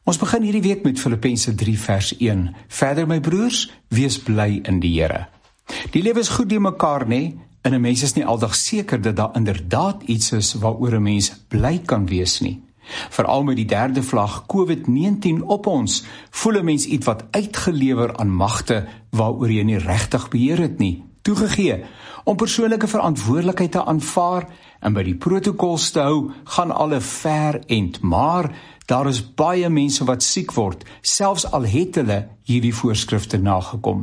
Ons begin hierdie week met Filippense 3 vers 1. Verder my broers, wees bly in die Here. Die lewe is goed die mekaar, nie? En 'n mens is nie aldag seker dat daar inderdaad iets is waaroor 'n mens bly kan wees nie. Veral met die derde vlag COVID-19 op ons, voel 'n mens iets wat uitgelewer aan magte waaroor jy nie regtig beheer het nie. Toegegee, om persoonlike verantwoordelikheid te aanvaar en by die protokols te hou, gaan alle ver end, maar daar is baie mense wat siek word, selfs al het hulle hierdie voorskrifte nagekom.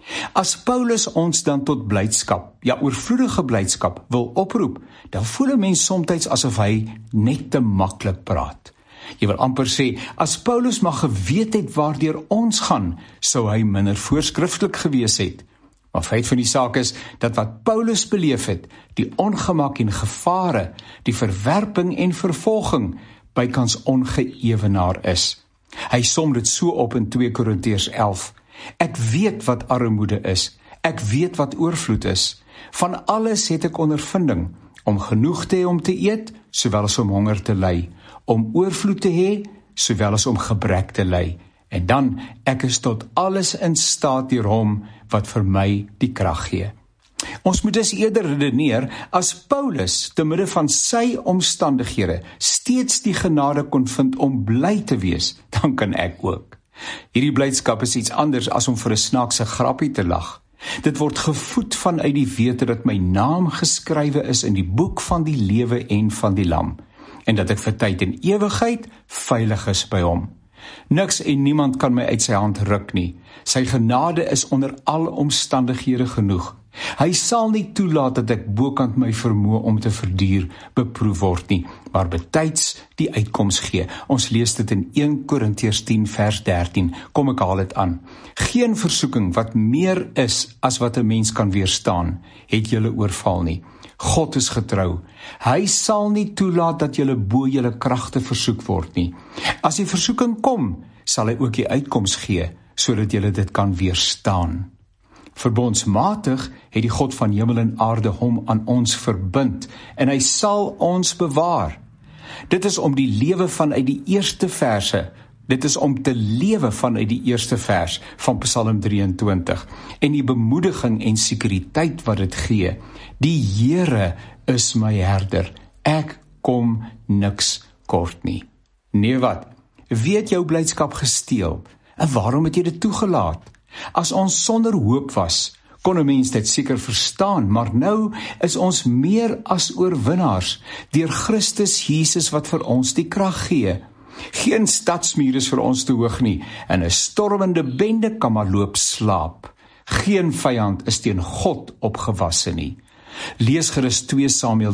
As Paulus ons dan tot blydskap, ja oorvloedige blydskap, wil oproep, dan voel 'n mens soms asof hy net te maklik praat. Jy wil amper sê, as Paulus maar geweet het waardeur ons gaan, sou hy minder voorskriftelik gewees het. Maar feit van die saak is, dat wat Paulus beleef het, die ongemak en gevare, die verwerping en vervolging, bykans ongeëwenaar is. Hy som dit so op in 2 Korintiërs 11. Ek weet wat armoede is, ek weet wat oorvloed is. Van alles het ek ondervinding, om genoeg te hê om te eet, sowel as om honger te ly, om oorvloed te hê, sowel as om gebrek te ly. En dan, ek is tot alles in staat deur hom, wat vir my die krag gee. Ons moet dus eerder redeneer, as Paulus, te midde van sy omstandighede, steeds die genade kon vind om bly te wees, dan kan ek ook. Hierdie blydskap is iets anders as om vir 'n snaakse grappie te lag. Dit word gevoed vanuit die wete dat my naam geskrywe is in die boek van die lewe en van die lam, en dat ek vir tyd en ewigheid veilig is by hom. Niks en niemand kan my uit sy hand ruk nie. Sy genade is onder alle omstandighede genoeg. Hy sal nie toelaat dat ek bokant my vermoë om te verduur beproef word nie, maar betyds die uitkoms gee. Ons lees dit in 1 Korintiërs 10 vers 13. Kom ek haal dit aan. Geen versoeking wat meer is as wat 'n mens kan weerstaan, het julle oorval nie. God is getrou. Hy sal nie toelaat dat julle bo julle kragte versoek word nie. As die versoeking kom, sal hy ook die uitkoms gee, sodat julle dit kan weerstaan. Verbondsmatig het die God van hemel en aarde hom aan ons verbind, en hy sal ons bewaar. Dit is om die lewe vanuit die eerste verse, dit is om te lewe vanuit die eerste vers van Psalm 23, en die bemoediging en sekuriteit wat dit gee. Die Here is my herder, ek kom niks kort nie. Nee wat, wie het jou blydskap gesteel, en waarom het jy dit toegelaat? As ons sonder hoop was, kon 'n mens dit seker verstaan, maar nou is ons meer as oorwinnaars, deur Christus Jesus wat vir ons die krag gee. Geen stadsmuur is vir ons te hoog nie, en 'n stormende bende kan maar loop slaap. Geen vyand is teen God opgewasse nie. Lees gerus 2 Samuel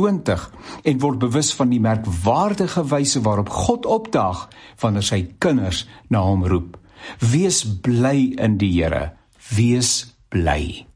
22 en word bewus van die merkwaardige wyse waarop God opdaag wanneer sy kinders na hom roep. Wees bly in die Here, wees bly.